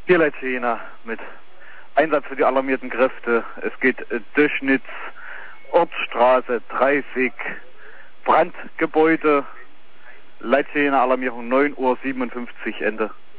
Hier Leitschena mit Einsatz für die alarmierten Kräfte. Es geht Döschnitz, Ortsstraße, 30, Brandgebäude, Leitschena Alarmierung 9:57 Uhr Ende.